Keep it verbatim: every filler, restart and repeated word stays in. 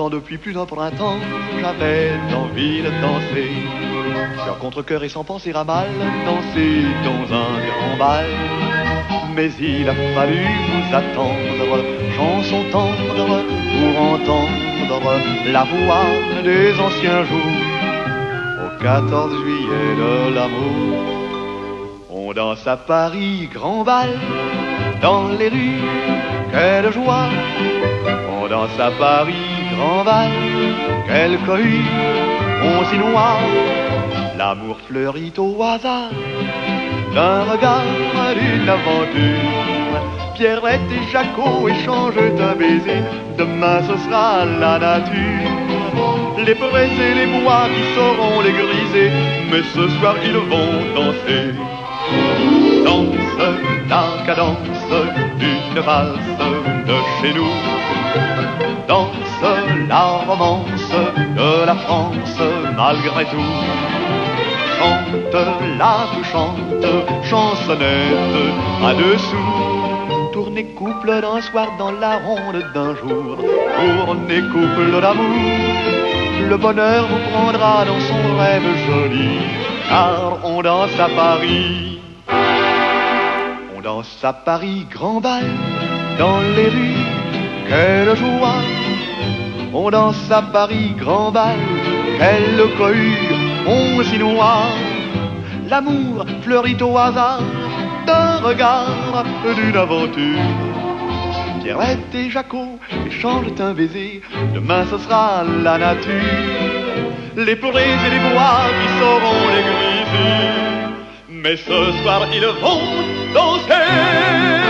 pourtant depuis plus d'un printemps, j'avais envie de danser. Cœur contre cœur et sans penser à mal, danser dans un grand bal. Mais il a fallu vous attendre, chanson tendre, pour entendre la voix des anciens jours. Au quatorze juillet de l'amour, on danse à Paris, grand bal, dans les rues, quelle joie. On danse à Paris, grand bal, quelle cohue, on s'y noie. L'amour fleurit au hasard d'un regard, d'une aventure. Pierrette et Jaco échangent un baiser, demain ce sera la nature. Les prés et les bois qui sauront les griser, mais ce soir ils vont danser. Danse la cadence d'une valse de chez nous. Danse la romance de la France malgré tout. Chante la touchante chansonnette à dessous. Tournez couple d'un soir dans la ronde d'un jour. Tournez couple d'amour. Le bonheur vous prendra dans son rêve joli, car on danse à Paris. On danse à Paris, grand bal, dans les rues, quelle joie. On danse à Paris, grand bal, quelle cohue, on s'y noie. L'amour fleurit au hasard d'un regard, d'une aventure. Pierrette et Jaco échangent un baiser, demain ce sera la nature. Les prés et les bois qui sauront les griser, mais ce soir ils vont danser.